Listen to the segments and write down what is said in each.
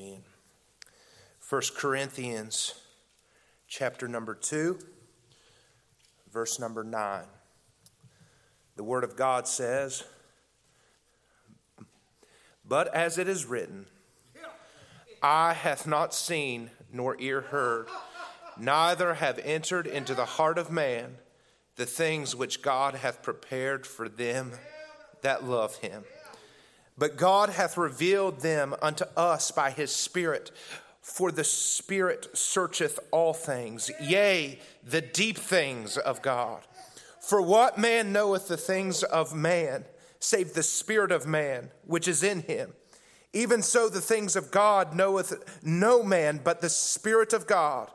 Amen. 1 Corinthians chapter number 2, verse number 9. The Word of God says, "But as it is written, eye hath not seen nor ear heard, neither have entered into the heart of man the things which God hath prepared for them that love him. But God hath revealed them unto us by his Spirit. For the Spirit searcheth all things, yea, the deep things of God. For what man knoweth the things of man, save the Spirit of man, which is in him? Even so the things of God knoweth no man but the Spirit of God.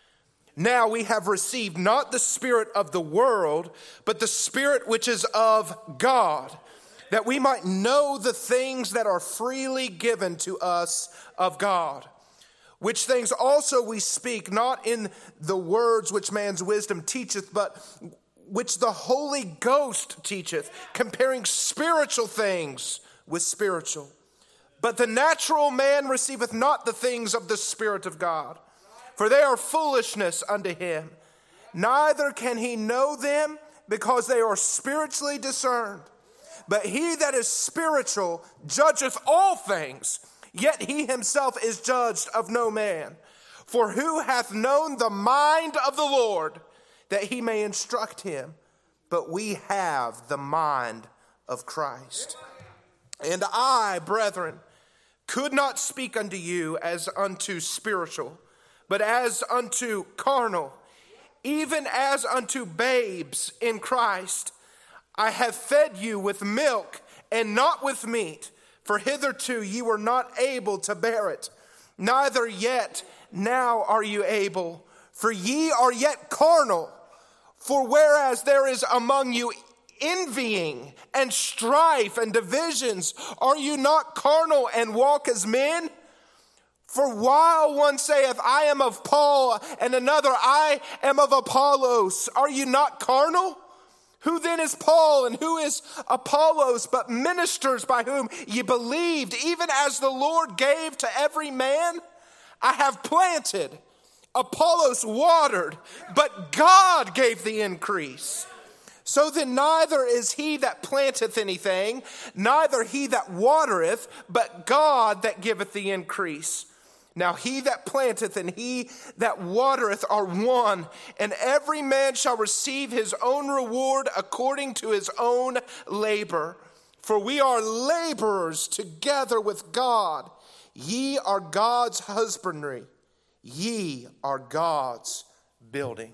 Now we have received not the spirit of the world, but the Spirit which is of God, that we might know the things that are freely given to us of God. Which things also we speak, not in the words which man's wisdom teacheth, but which the Holy Ghost teacheth, comparing spiritual things with spiritual. But the natural man receiveth not the things of the Spirit of God, for they are foolishness unto him. Neither can he know them, because they are spiritually discerned. But he that is spiritual judgeth all things, yet he himself is judged of no man. For who hath known the mind of the Lord, that he may instruct him? But we have the mind of Christ. And I, brethren, could not speak unto you as unto spiritual, but as unto carnal, even as unto babes in Christ. I have fed you with milk and not with meat, for hitherto ye were not able to bear it, neither yet now are you able, for ye are yet carnal. For whereas there is among you envying and strife and divisions, are you not carnal and walk as men? For while one saith, I am of Paul, and another, I am of Apollos, are you not carnal? Who then is Paul and who is Apollos, but ministers by whom ye believed, even as the Lord gave to every man? I have planted, Apollos watered, but God gave the increase. So then neither is he that planteth anything, neither he that watereth, but God that giveth the increase. Now he that planteth and he that watereth are one, and every man shall receive his own reward according to his own labor. For we are laborers together with God. Ye are God's husbandry. Ye are God's building."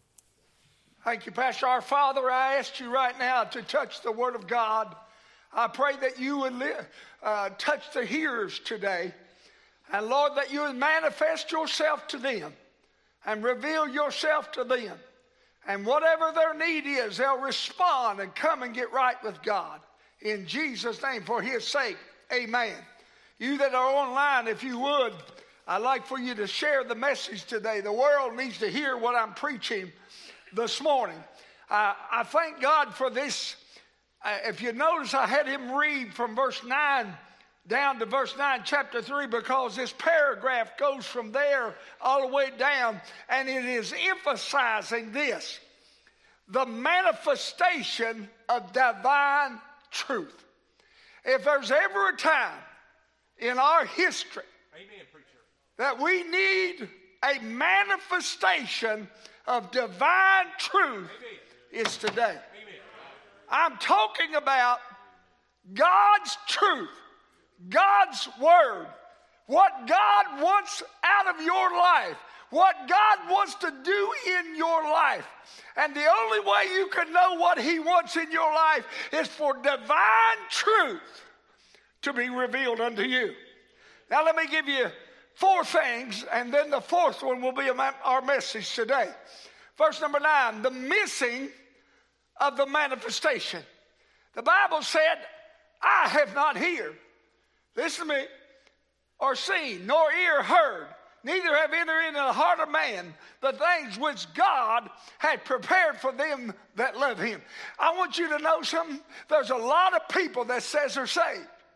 Thank you, Pastor. Our Father, I ask you right now to touch the Word of God. I pray that you would touch the hearers today. And Lord, that you would manifest yourself to them and reveal yourself to them. And whatever their need is, they'll respond and come and get right with God. In Jesus' name, for his sake, amen. You that are online, if you would, I'd like for you to share the message today. The world needs to hear what I'm preaching this morning. I thank God for this. If you notice, I had him read from verse 9 down to verse 9, chapter 3, because this paragraph goes from there all the way down, and it is emphasizing this: the manifestation of divine truth. If there's ever a time in our history, amen, preacher, that we need a manifestation of divine truth, amen, it's today. Amen. I'm talking about God's truth, God's word, what God wants out of your life, what God wants to do in your life. And the only way you can know what he wants in your life is for divine truth to be revealed unto you. Now let me give you 4 things, and then the 4th one will be our message today. Verse number 9, the missing of the manifestation. The Bible said, I have not heard, listen to me, or seen, nor ear heard, neither have entered into the heart of man the things which God had prepared for them that love him. I want you to know something. There's a lot of people that says they're saved.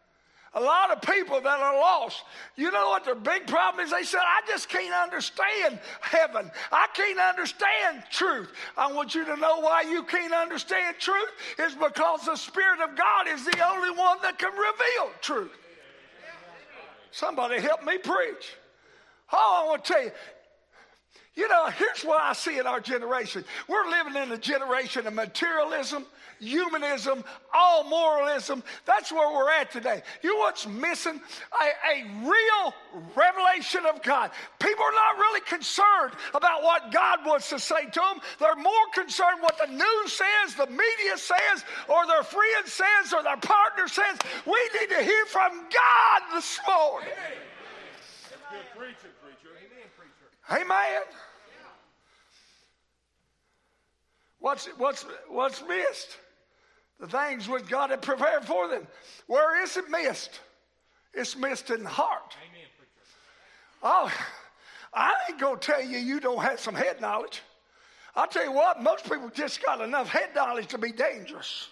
A lot of people that are lost, you know what their big problem is? They said, I just can't understand heaven. I can't understand truth. I want you to know why you can't understand truth is because the Spirit of God is the only one that can reveal truth. Somebody help me preach. Oh, I want to tell you, you know, here's what I see in our generation. We're living in a generation of materialism, humanism, all moralism. That's where we're at today. You know what's missing? A real revelation of God. People are not really concerned about what God wants to say to them. They're more concerned what the news says, the media says, or their friend says, or their partner says. We need to hear from God this morning. That's good preaching, preacher. Amen, preacher. Amen. What's missed? The things which God had prepared for them. Where is it missed? It's missed in the heart. Amen, preacher. Oh, I ain't going to tell you you don't have some head knowledge. I'll tell you what, most people just got enough head knowledge to be dangerous.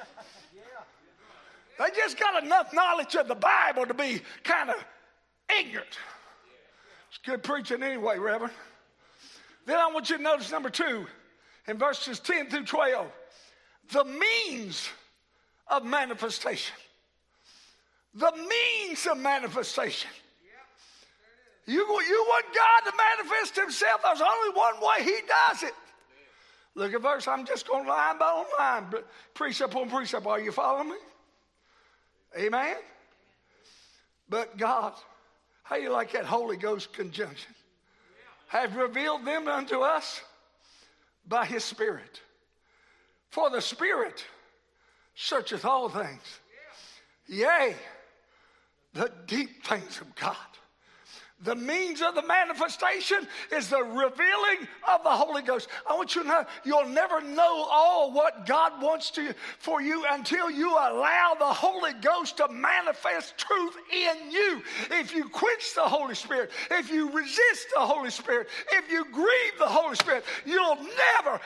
They just got enough knowledge of the Bible to be kind of ignorant. It's good preaching anyway, Reverend. Then I want you to notice number 2, in verses 10 through 12, the means of manifestation. The means of manifestation. You want God to manifest himself, there's only one way he does it. Look at verse, I'm just going line by line, precept on precept. Are you following me? Amen? But God, how you like that Holy Ghost conjunction? Have revealed them unto us by his Spirit. For the Spirit searcheth all things. Yea, the deep things of God. The means of the manifestation is the revealing of the Holy Ghost. I want you to know, you'll never know all what God wants for you until you allow the Holy Ghost to manifest truth in you. If you quench the Holy Spirit, if you resist the Holy Spirit, if you grieve the Holy Spirit, you'll never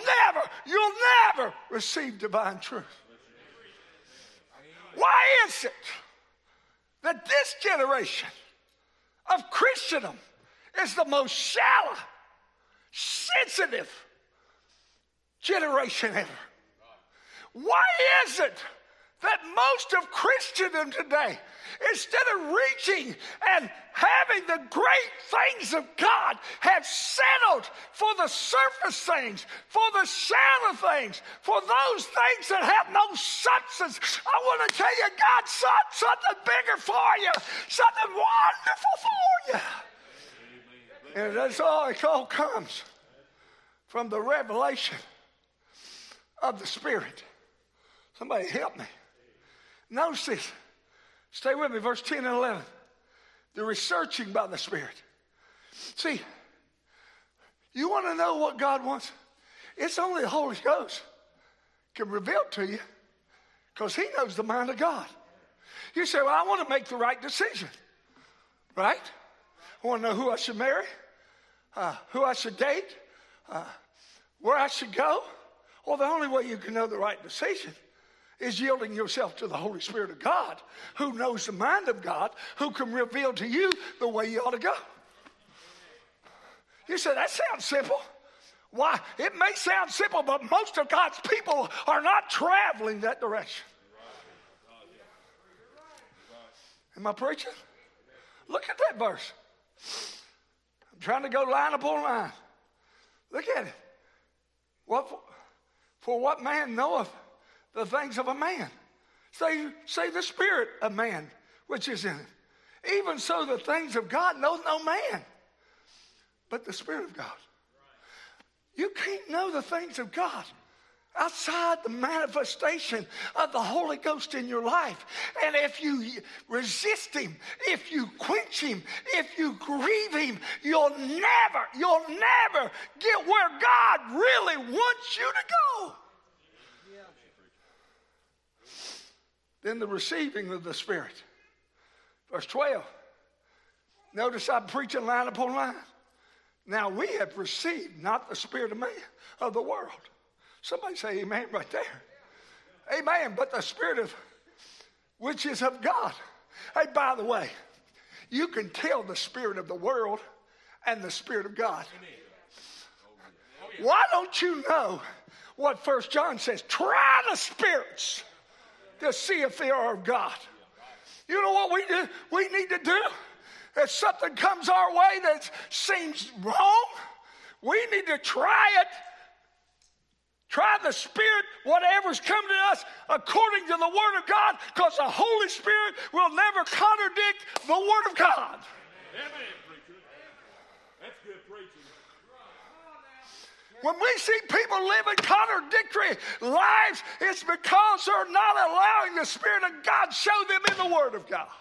receive divine truth. Why is it that this generation of Christendom is the most shallow, sensitive generation ever? Why is it that most of Christendom today, instead of reaching and having the great things of God, have settled for the surface things, for the shallow things, for those things that have no substance? I want to tell you, God's something bigger for you, something wonderful for you. And that's all, it all comes from the revelation of the Spirit. Somebody help me. Notice this. Stay with me, verse 10 and 11. The researching by the Spirit. See, you want to know what God wants? It's only the Holy Ghost can reveal it to you, because he knows the mind of God. You say, well, I want to make the right decision, right? I want to know who I should marry, who I should date, where I should go. Well, the only way you can know the right decision is yielding yourself to the Holy Spirit of God, who knows the mind of God, who can reveal to you the way you ought to go. You say, that sounds simple. Why? It may sound simple, but most of God's people are not traveling that direction. Am I preaching? Look at that verse. I'm trying to go line upon line. Look at it. For what man knoweth the things of a man? Say the spirit of man which is in him. Even so the things of God knows no man, but the Spirit of God. You can't know the things of God outside the manifestation of the Holy Ghost in your life. And if you resist him, if you quench him, if you grieve him, you'll never get where God really wants you to go. Then the receiving of the Spirit. Verse 12. Notice I'm preaching line upon line. Now we have received not the spirit of man, of the world. Somebody say amen right there. Amen. But the Spirit of which is of God. Hey, by the way, you can tell the spirit of the world and the spirit of God. Why don't you know what 1 John says? Try the spirits to see if they are of God. You know what we do? We need to do? If something comes our way that seems wrong, we need to try it. Try the Spirit, whatever's come to us, according to the Word of God, because the Holy Spirit will never contradict the Word of God. Amen, preacher. That's good preaching. When we see people living contradictory lives, it's because they're not allowing the Spirit of God show them in the Word of God.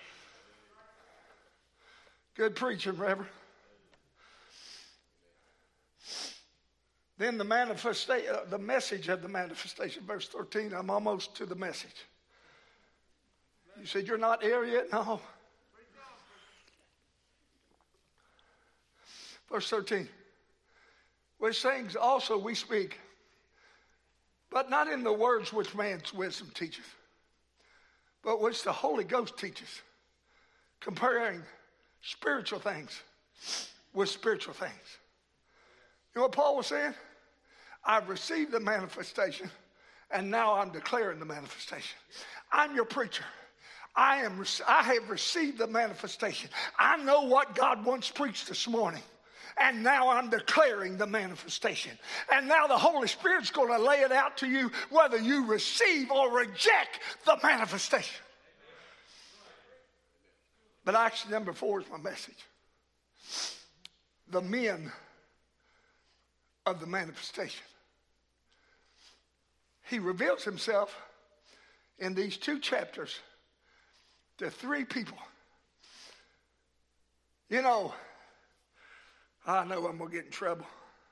Good preaching, Reverend. Then the message of the manifestation, verse 13. I'm almost to the message. You said you're not there yet? No. Verse 13. Which things also we speak, but not in the words which man's wisdom teacheth, but which the Holy Ghost teaches, comparing spiritual things with spiritual things. You know what Paul was saying? I've received the manifestation, and now I'm declaring the manifestation. I'm your preacher. I have received the manifestation. I know what God once preached this morning, and now I'm declaring the manifestation. And now the Holy Spirit's going to lay it out to you whether you receive or reject the manifestation. But action number 4 is my message. The men of the manifestation. He reveals himself in these 2 chapters to 3 people. You know, I know I'm going to get in trouble.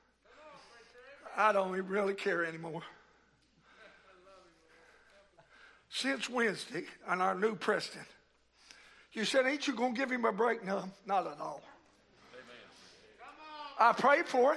I don't even really care anymore. Since Wednesday, and our new president, you said, ain't you going to give him a break? No, not at all. I prayed for him,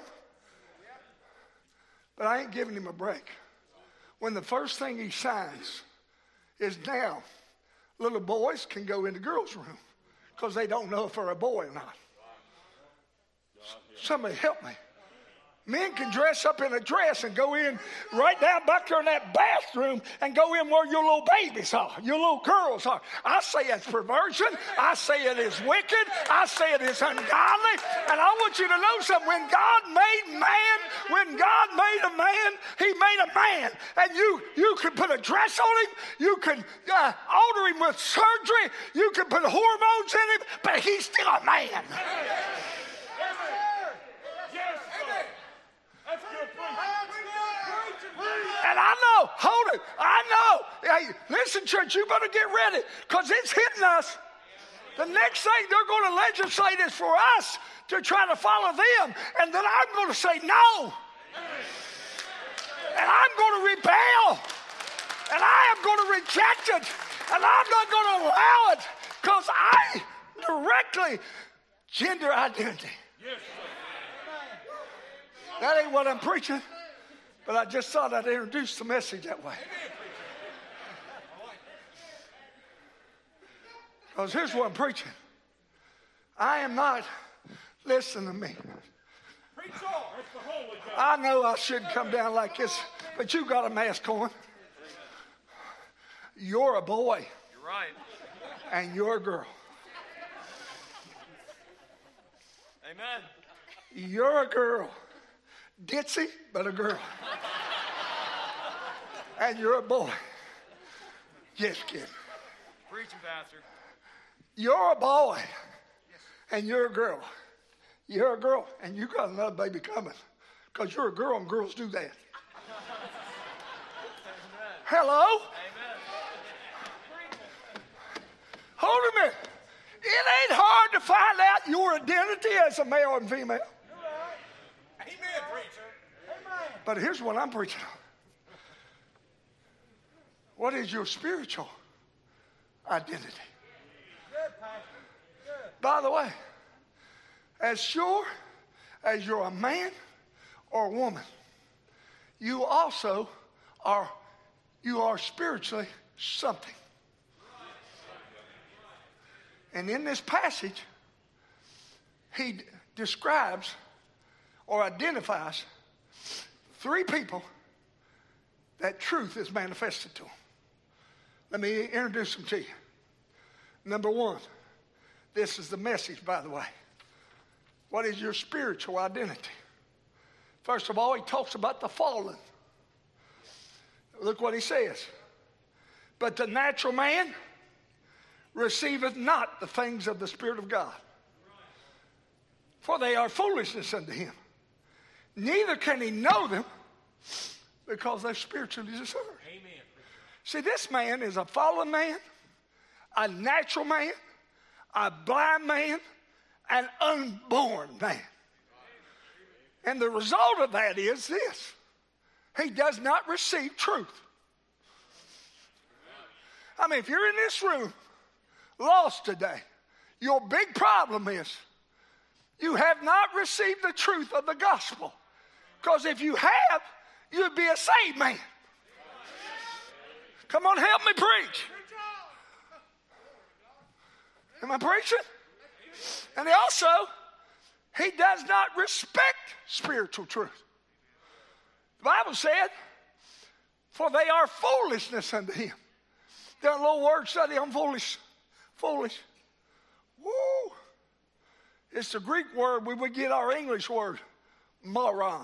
but I ain't giving him a break. When the first thing he signs is now little boys can go in the girls' room because they don't know if they're a boy or not. Somebody help me. Men can dress up in a dress and go in right down back there in that bathroom and go in where your little babies are, your little girls are. I say it's perversion. I say it is wicked. I say it is ungodly. And I want you to know something. When God made man, when God made a man, he made a man. And you can put a dress on him. You can alter him with surgery. You can put hormones in him. But he's still a man. And I know, hold it, I know. Hey, listen, church, you better get ready because it's hitting us. The next thing they're going to legislate is for us to try to follow them. And then I'm going to say no. And I'm going to rebel. And I am going to reject it. And I'm not going to allow it because I directly gender identity. That ain't what I'm preaching. But I just thought I'd introduce the message that way. Because here's what I'm preaching. I am not, listen to me. I know I shouldn't come down like this, but you got a mask on. You're a boy. You're right. And you're a girl. Amen. You're a girl. Ditzy, but a girl. And you're a boy. Just kidding. Preaching, Pastor. You're a boy. And you're a girl. You're a girl. And you got another baby coming. Because you're a girl and girls do that. Hello? Amen. Hold a minute. It ain't hard to find out your identity as a male and female. Amen, preacher. Amen. But here's what I'm preaching on. What is your spiritual identity? Good, Pastor. Good. By the way, as sure as you're a man or a woman, you also are spiritually something. And in this passage, he describes or identifies 3 people that truth is manifested to them. Let me introduce them to you. Number 1, this is the message, by the way. What is your spiritual identity? First of all, he talks about the fallen. Look what he says. But the natural man receiveth not the things of the Spirit of God, for they are foolishness unto him. Neither can he know them, because they're spiritually discerned. Amen. See, this man is a fallen man, a natural man, a blind man, an unborn man. And the result of that is this: he does not receive truth. I mean, if you're in this room lost today, your big problem is you have not received the truth of the gospel. Because if you have, you'd be a saved man. Come on, help me preach. Am I preaching? And also, he does not respect spiritual truth. The Bible said, for they are foolishness unto him. Done a little word study on foolish. Foolish. Woo. It's the Greek word we would get our English word, moron.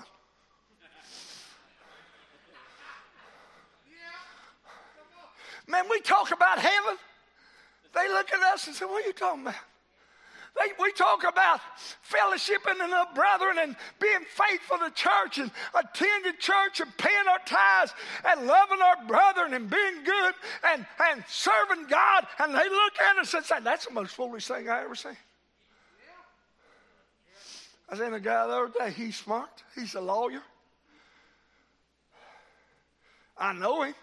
Man, we talk about heaven. They look at us and say, what are you talking about? We talk about fellowshipping and the brethren and being faithful to church and attending church and paying our tithes and loving our brethren and being good and serving God. And they look at us and say, that's the most foolish thing I ever seen. I was in a guy the other day. He's smart. He's a lawyer. I know him.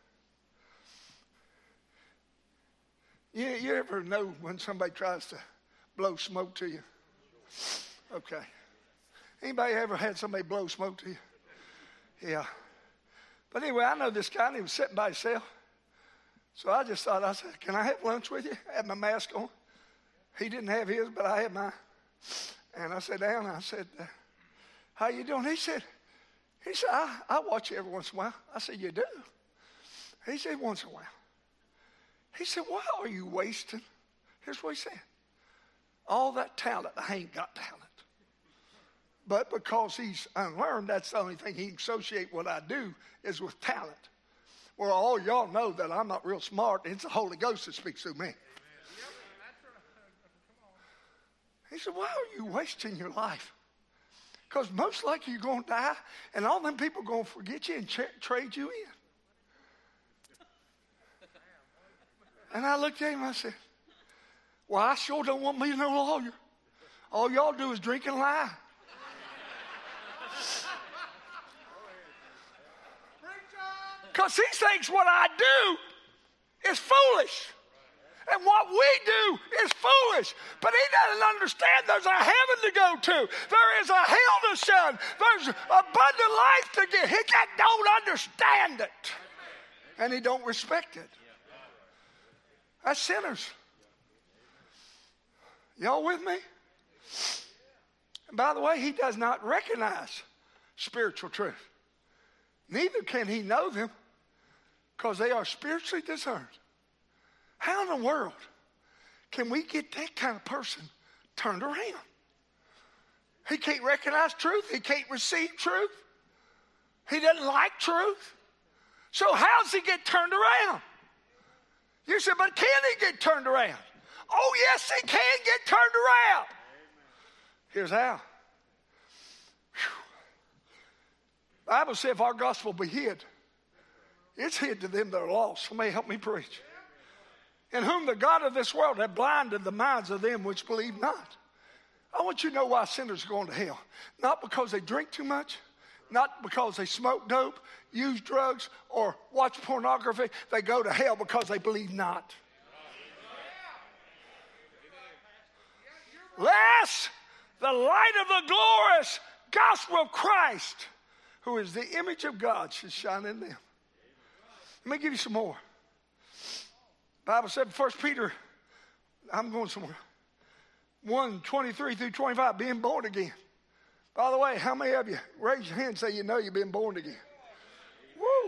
You ever know when somebody tries to blow smoke to you? Okay. Anybody ever had somebody blow smoke to you? Yeah. But anyway, I know this guy, and he was sitting by himself. So I just thought, I said, can I have lunch with you? I had my mask on. He didn't have his, but I had mine. And I sat down, and I said, how you doing? He said, I watch you every once in a while. I said, you do? He said, once in a while. He said, why are you wasting? Here's what he said. All that talent, I ain't got talent. But because he's unlearned, that's the only thing he can associate what I do is with talent. Well, all y'all know that I'm not real smart. It's the Holy Ghost that speaks through me. He said, why are you wasting your life? Because most likely you're going to die, and all them people are going to forget you and trade you in. And I looked at him and I said, well, I sure don't want to be no lawyer. All y'all do is drink and lie. Because he thinks what I do is foolish. And what we do is foolish. But he doesn't understand there's a heaven to go to. There is a hell to shun. There's abundant life to get. He don't understand it. And he don't respect it. That's sinners. Y'all with me? And by the way, he does not recognize spiritual truth. Neither can he know them, because they are spiritually discerned. How in the world can we get that kind of person turned around? He can't recognize truth. He can't receive truth. He doesn't like truth. So how does he get turned around? You said, but can he get turned around? Oh, yes, he can get turned around. Here's how. The Bible says if our gospel be hid, it's hid to them that are lost. Somebody help me preach. In whom the God of this world hath blinded the minds of them which believe not. I want you to know why sinners are going to hell. Not because they drink too much. Not because they smoke dope, use drugs, or watch pornography. They go to hell because they believe not. Lest the light of the glorious gospel of Christ, who is the image of God, should shine in them. Let me give you some more. The Bible said in 1 Peter I'm going somewhere. 1:23 through 25, being born again. By the way, how many of you, raise your hand and say you know you've been born again? Woo!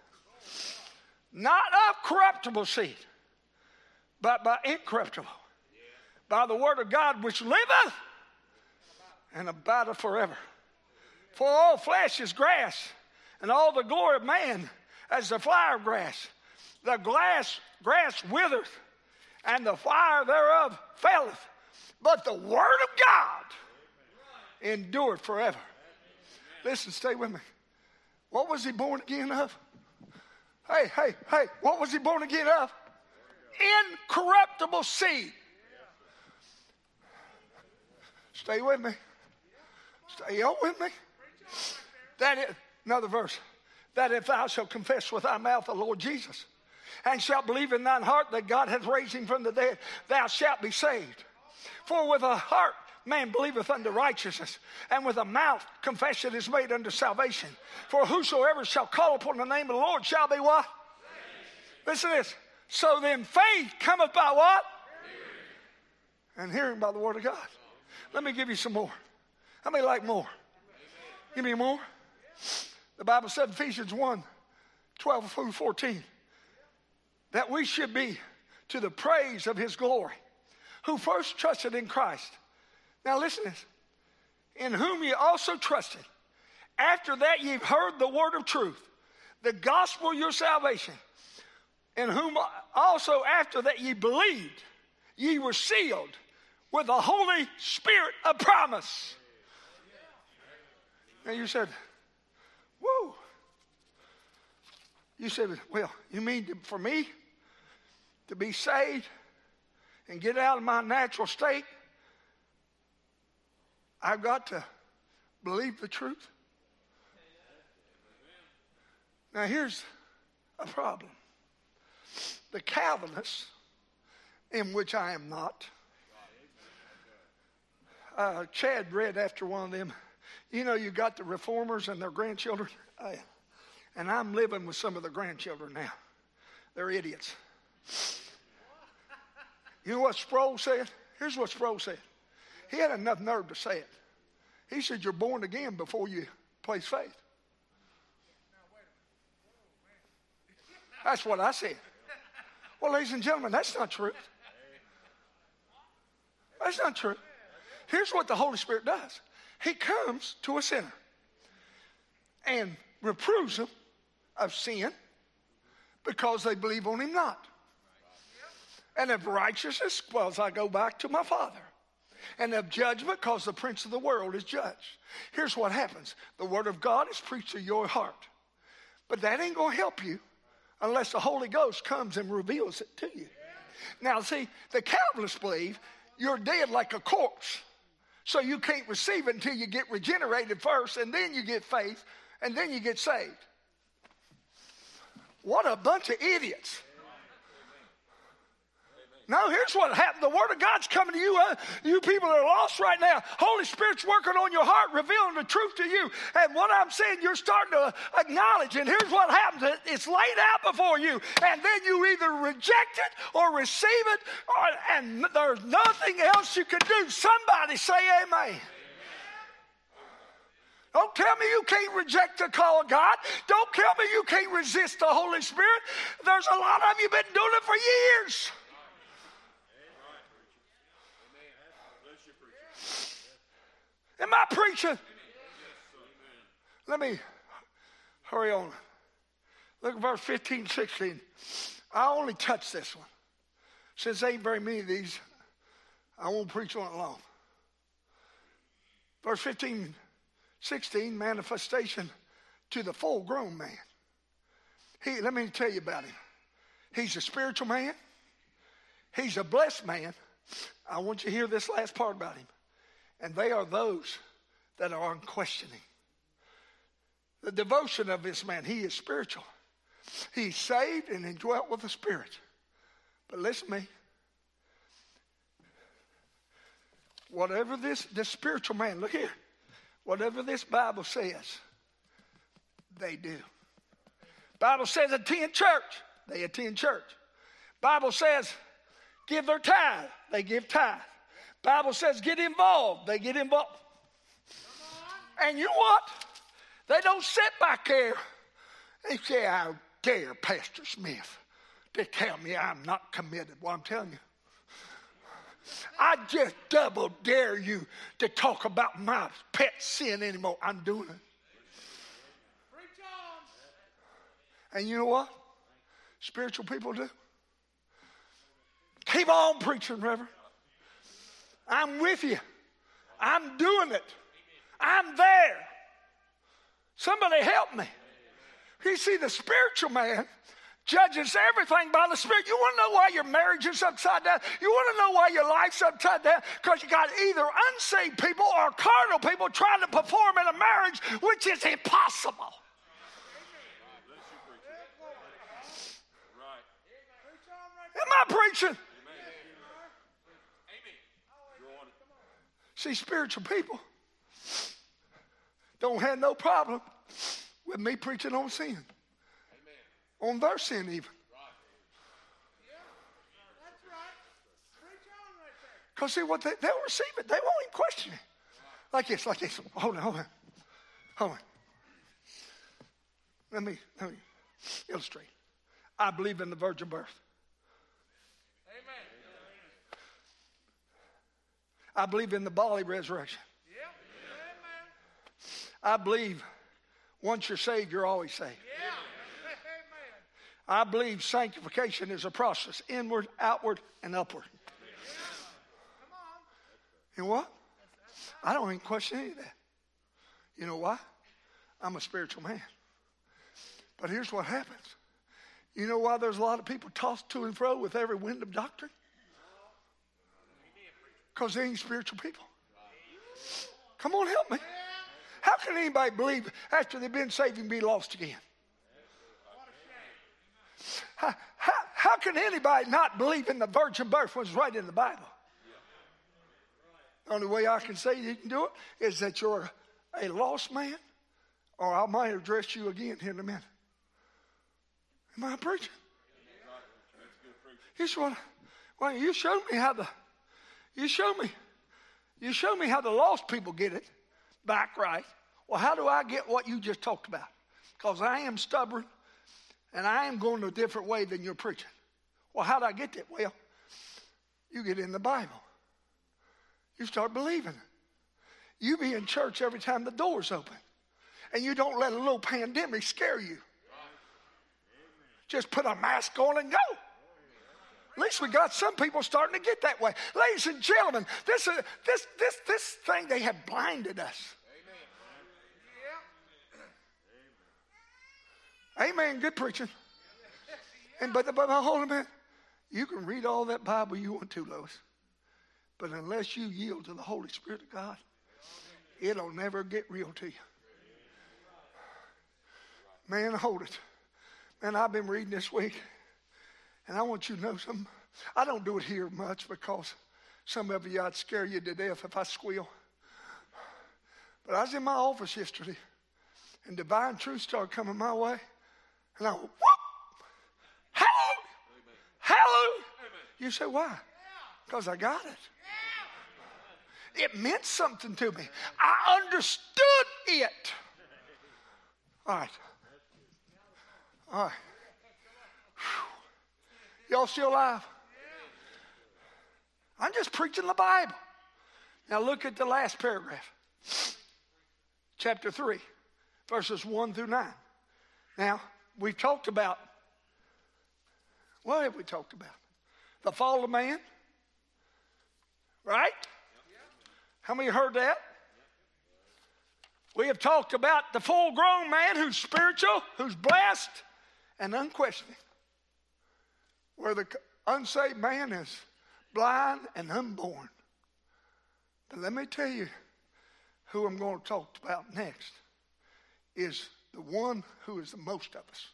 Not of corruptible seed, but by incorruptible. By the word of God which liveth and abideth forever. For all flesh is grass, and all the glory of man as the flower of grass. The grass withereth, and the fire thereof faileth. But the word of God endureth forever. Listen, stay with me. What was he born again of? Hey, what was he born again of? Incorruptible seed. Stay with me. Stay on with me. Another verse. That if thou shalt confess with thy mouth the Lord Jesus, and shalt believe in thine heart that God hath raised him from the dead, thou shalt be saved. For with a heart man believeth unto righteousness, and with a mouth confession is made unto salvation. For whosoever shall call upon the name of the Lord shall be what? Listen to this. So then faith cometh by what? And hearing by the word of God. Let me give you some more. How many like more? Give me more. The Bible said in Ephesians 1:12 through 14, that we should be to the praise of his glory, who first trusted in Christ. Now listen to this. In whom ye also trusted, after that ye've heard the word of truth, the gospel of your salvation, in whom also after that ye believed, ye were sealed with the Holy Spirit of promise. Now you said, whoa. You said, well, you mean for me to be saved and get out of my natural state, I've got to believe the truth? Now here's a problem. The Calvinists, in which I am not, Chad read after one of them. You know, you got the reformers and their grandchildren. And I'm living with some of the grandchildren now. They're idiots. You know what Sproul said? Here's what Sproul said. He had enough nerve to say it. He said, you're born again before you place faith. That's what I said. Well, ladies and gentlemen, that's not true. That's not true. Here's what the Holy Spirit does. He comes to a sinner and reproves them of sin because they believe on him not. And of righteousness, because I go back to my Father. And of judgment, because the prince of the world is judged. Here's what happens. The word of God is preached to your heart. But that ain't going to help you unless the Holy Ghost comes and reveals it to you. Now, see, the Calvinists believe you're dead like a corpse. So you can't receive it until you get regenerated first, and then you get faith, and then you get saved. What a bunch of idiots. No, here's what happened. The word of God's coming to you. You people that are lost right now. Holy Spirit's working on your heart, revealing the truth to you. And what I'm saying, you're starting to acknowledge. And here's what happens. It's laid out before you. And then you either reject it or receive it. And there's nothing else you can do. Somebody say amen. Don't tell me you can't reject the call of God. Don't tell me you can't resist the Holy Spirit. There's a lot of you been doing it for years. Am I preaching? Let me hurry on. Look at verse 15, 16. I only touch this one. Since there ain't very many of these, I won't preach on it long. Verse 15, 16, manifestation to the full-grown man. Let me tell you about him. He's a spiritual man. He's a blessed man. I want you to hear this last part about him. And they are those that are unquestioning. The devotion of this man, he is spiritual. He's saved and indwelt with the Spirit. But listen to me. Whatever this spiritual man, look here. Whatever this Bible says, they do. Bible says attend church. They attend church. Bible says give their tithe. They give tithe. Bible says get involved. They get involved. And you know what? They don't sit back there. They say, I dare Pastor Smith to tell me I'm not committed. Well, I'm telling you. I just double dare you to talk about my pet sin anymore. I'm doing it. And you know what? Spiritual people do. Keep on preaching, Reverend. I'm with you. I'm doing it. I'm there. Somebody help me. You see, the spiritual man judges everything by the Spirit. You want to know why your marriage is upside down? You want to know why your life's upside down? Because you got either unsaved people or carnal people trying to perform in a marriage, which is impossible. Am I preaching? See, spiritual people don't have no problem with me preaching on sin. On their sin even. Because see what they'll receive it. They won't even question it. Like this. Hold on. Let me illustrate. I believe in the virgin birth. I believe in the bodily resurrection. I believe once you're saved, you're always saved. I believe sanctification is a process, inward, outward, and upward. You know what? I don't even question any of that. You know why? I'm a spiritual man. But here's what happens. You know why there's a lot of people tossed to and fro with every wind of doctrine? Because they ain't spiritual people. Come on, help me. How can anybody believe after they've been saved and be lost again? How can anybody not believe in the virgin birth when it's right in the Bible? The only way I can say you can do it is that you're a lost man, or I might address you again here in a minute. Am I preaching? Here's what. Well, you showed me how you show me how the lost people get it back right. Well, how do I get what you just talked about? Because I am stubborn and I am going a different way than you're preaching. Well, how do I get that? Well, you get in the Bible. You start believing it. You be in church every time the door's open. And you don't let a little pandemic scare you. Just put a mask on and go. At least we got some people starting to get that way. Ladies and gentlemen, this thing, they have blinded us. Amen. Good preaching. But hold a minute. You can read all that Bible you want to, Lois. But unless you yield to the Holy Spirit of God, it'll never get real to you. Man, hold it. Man, I've been reading this week. And I want you to know something. I don't do it here much because some of you, I'd scare you to death if I squeal. But I was in my office yesterday, and divine truth started coming my way. And I went, whoop! Hallelujah! Hallelujah! You say, why? Because I got it. It meant something to me. I understood it. All right. All right. Y'all still alive? I'm just preaching the Bible. Now look at the last paragraph. Chapter 3, verses 1 through 9. Now, we've talked about, what have we talked about? The fall of man. Right? How many heard that? We have talked about the full-grown man who's spiritual, who's blessed, and unquestioning. Where the unsaved man is blind and unborn. But let me tell you who I'm going to talk about next is the one who is the most of us.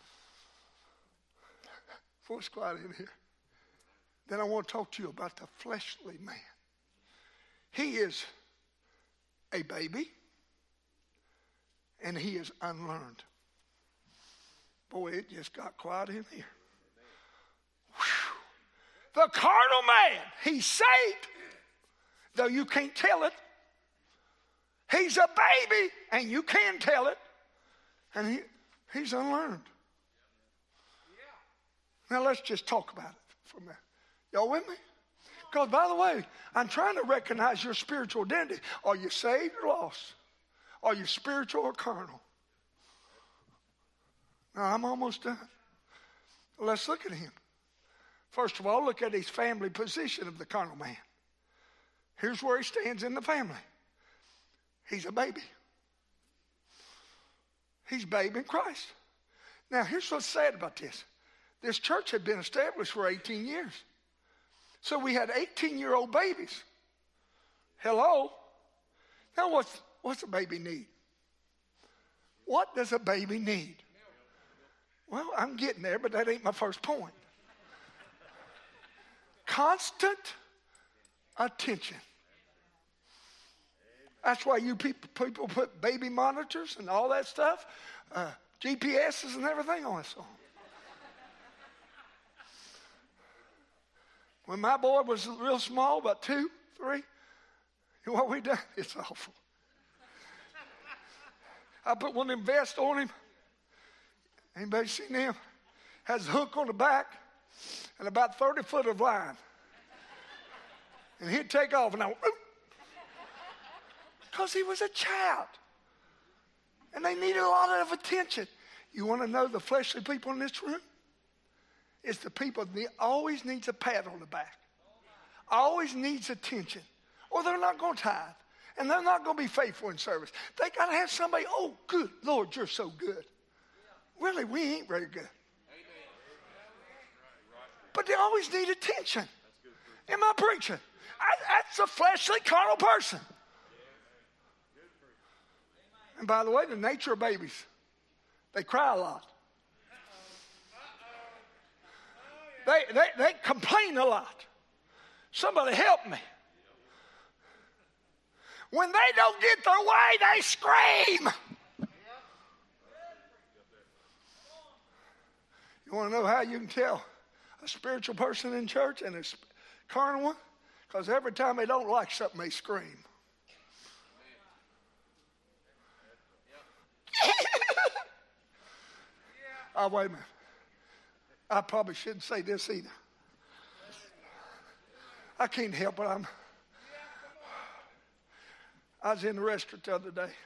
Before it's quiet in here. Then I want to talk to you about the fleshly man. He is a baby and he is unlearned. Boy, it just got quiet in here. the carnal man, he's saved, though you can't tell it. He's a baby, and you can tell it. And he's unlearned. Now let's just talk about it for a minute. Y'all with me? Because, by the way, I'm trying to recognize your spiritual identity. Are you saved or lost? Are you spiritual or carnal? Now, I'm almost done. Let's look at him. First of all, look at his family position of the carnal man. Here's where he stands in the family. He's a baby. He's babe in Christ. Now, here's what's sad about this. This church had been established for 18 years. So we had 18-year-old babies. Hello? Now, what's a baby need? What does a baby need? Well, I'm getting there, but that ain't my first point. Constant attention. That's why you people put baby monitors and all that stuff, GPSs and everything on us. When my boy was real small, about 2, 3, what we done? It's awful. I put one of them vests on him. Anybody seen them? Has a hook on the back and about 30 foot of line. And he'd take off and I went, because he was a child. And they needed a lot of attention. You want to know the fleshly people in this room? It's the people that always needs a pat on the back. Always needs attention. Or they're not going to tithe. And they're not going to be faithful in service. They got to have somebody, oh, good Lord, you're so good. Really, we ain't very good. But they always need attention. Am I preaching? That's a fleshly, carnal person. And by the way, the nature of babies, they cry a lot. They complain a lot. Somebody help me. When they don't get their way, they scream. You want to know how you can tell a spiritual person in church and a carnal one? Because every time they don't like something, they scream. Oh, wait a minute. I probably shouldn't say this either. I can't help it. I was in the restaurant the other day.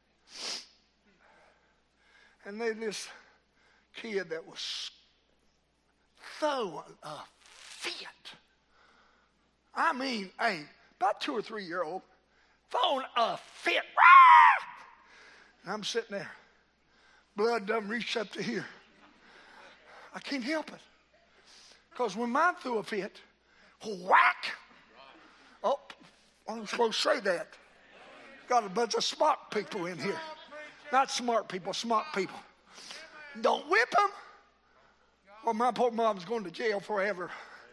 And there's this kid that was throwing a fit. I mean, about 2 or 3 year old, throwing a fit. Rah! And I'm sitting there. Blood done reached up to here. I can't help it. Because when mine threw a fit, whack. Oh, I'm supposed to say that. Got a bunch of smart people in here. Not smart people, smart people. Don't whip them. Well, my poor mom's going to jail forever.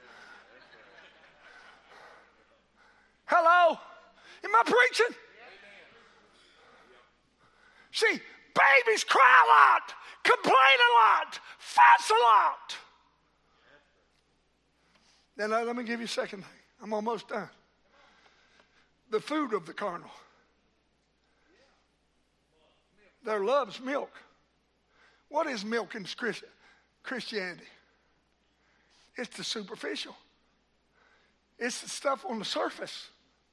Hello? Am I preaching? See, babies cry a lot, complain a lot, fuss a lot. Then let me give you a second thing. I'm almost done. The food of the carnal. Their love's milk. What is milk in Christianity? It's the superficial. It's the stuff on the surface.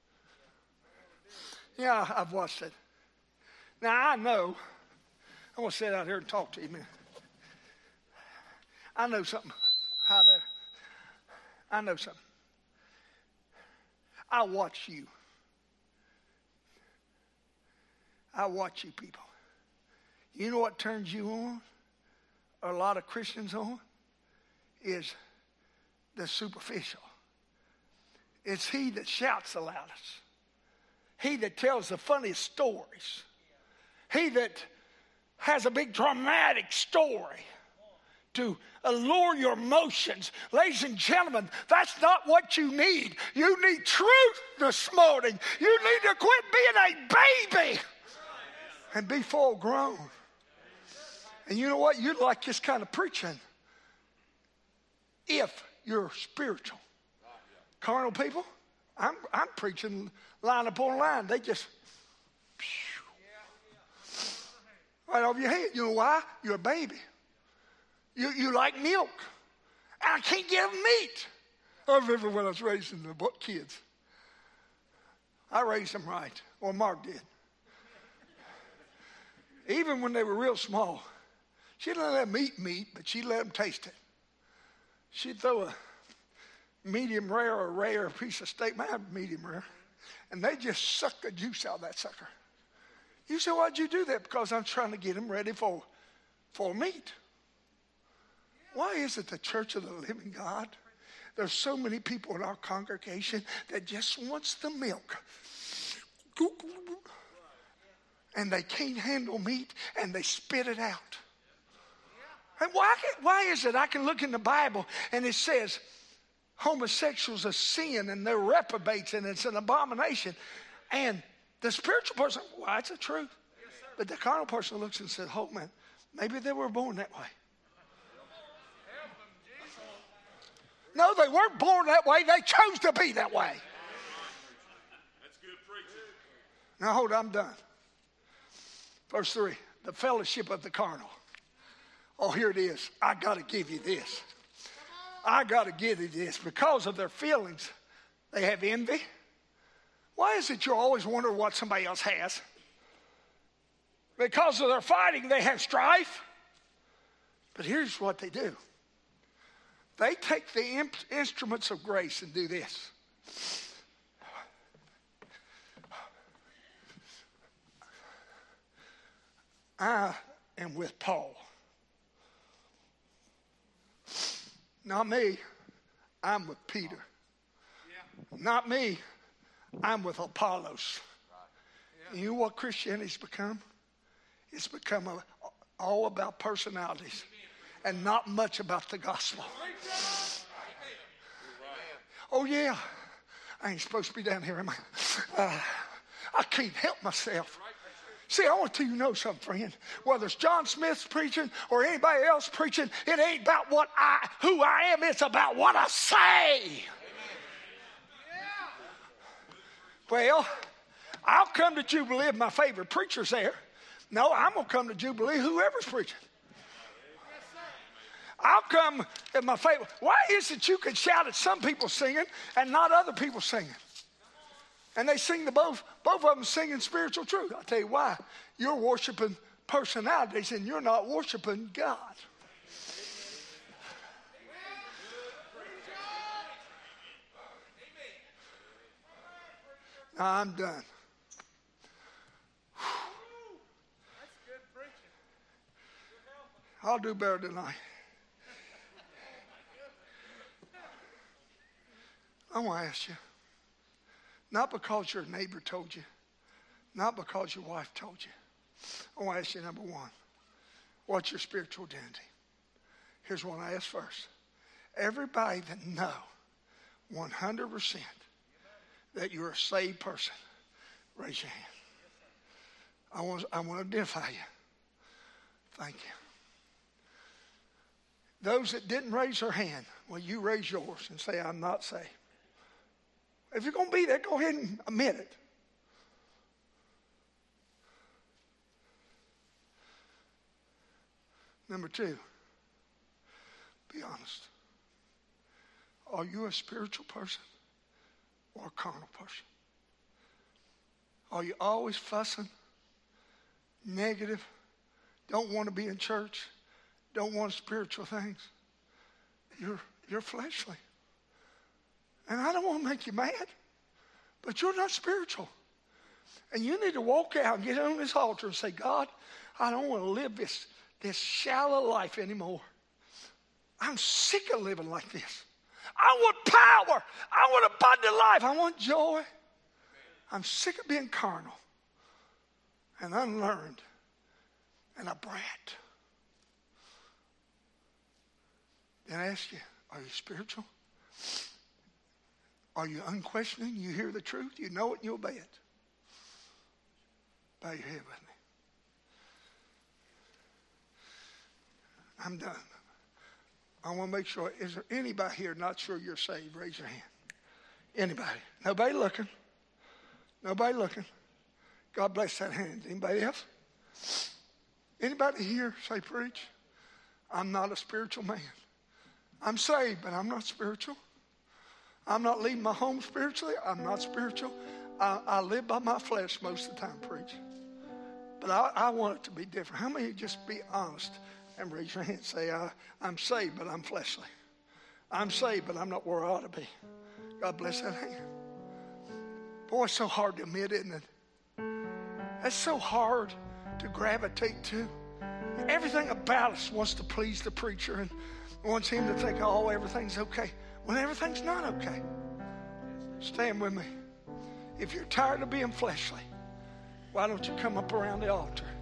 Yeah, I've watched it. Now, I know. I want to sit out here and talk to you, man. I know something. I know something. I watch you. I watch you people. You know what turns you on, or a lot of Christians on, is the superficial. It's he that shouts the loudest. He that tells the funniest stories. He that has a big dramatic story to allure your emotions. Ladies and gentlemen, that's not what you need. You need truth this morning. You need to quit being a baby and be full grown. And you know what? You'd like this kind of preaching if you're spiritual. Carnal people, I'm preaching line upon line. They just right over your head. You know why? You're a baby. You like milk. And I can't give them meat. I remember when I was raising the kids. I raised them right. Or Mark did. Even when they were real small. She didn't let them eat meat, but she let them taste it. She'd throw a medium rare or rare piece of steak. Man, medium rare. And they just suck the juice out of that sucker. You say, why'd you do that? Because I'm trying to get them ready for meat. Why is it the Church of the Living God? There's so many people in our congregation that just wants the milk. And they can't handle meat and they spit it out. And why is it I can look in the Bible and it says homosexuals are sin and they're reprobates and it's an abomination. And the spiritual person, well, that's the truth. But the carnal person looks and says, oh man, maybe they were born that way. No, they weren't born that way. They chose to be that way. That's good preaching. Now hold on, I'm done. Verse 3, the fellowship of the carnal. Oh, here it is. I got to give you this. I got to give you this. Because of their feelings, they have envy. Why is it you always wonder what somebody else has? Because of their fighting, they have strife. But here's what they do. They take the instruments of grace and do this. I am with Paul. Not me, I'm with Peter. Not me, I'm with Apollos. You know what Christianity's become? It's become all about personalities and not much about the gospel. Oh yeah, I ain't supposed to be down here, am I? I can't help myself. See, I want you to know something, friend. Whether it's John Smith preaching or anybody else preaching, it ain't about who I am. It's about what I say. Well, I'll come to Jubilee if my favorite preacher's there. No, I'm going to come to Jubilee whoever's preaching. I'll come if my favorite. Why is it you can shout at some people singing and not other people singing? And they sing both of them singing spiritual truth. I'll tell you why. You're worshiping personalities and you're not worshiping God. Now I'm done. I'll do better tonight. I want to ask you. Not because your neighbor told you. Not because your wife told you. I want to ask you number one. What's your spiritual identity? Here's what I ask first. Everybody that know 100% that you're a saved person, raise your hand. I want to identify you. Thank you. Those that didn't raise their hand, well, you raise yours and say, I'm not saved. If you're going to be there, go ahead and admit it. Number two, be honest. Are you a spiritual person or a carnal person? Are you always fussing, negative, don't want to be in church, don't want spiritual things? You're fleshly. And I don't want to make you mad, but you're not spiritual. And you need to walk out and get on this altar and say, God, I don't want to live this shallow life anymore. I'm sick of living like this. I want power. I want abundant life. I want joy. I'm sick of being carnal and unlearned and a brat. Then I ask you, are you spiritual? Are you unquestioning? You hear the truth? You know it and you obey it. Bow your head with me. I'm done. I want to make sure. Is there anybody here not sure you're saved? Raise your hand. Anybody? Nobody looking. Nobody looking. God bless that hand. Anybody else? Anybody here say, preach? I'm not a spiritual man. I'm saved, but I'm not spiritual. I'm not leaving my home spiritually. I'm not spiritual. I live by my flesh most of the time, preach. But I want it to be different. How many just be honest and raise your hand and say, I'm saved, but I'm fleshly. I'm saved, but I'm not where I ought to be. God bless that hand. Boy, it's so hard to admit, isn't it? It's so hard to gravitate to. Everything about us wants to please the preacher and wants him to think, oh, everything's okay, when everything's not okay. Stand with me. If you're tired of being fleshly, why don't you come up around the altar?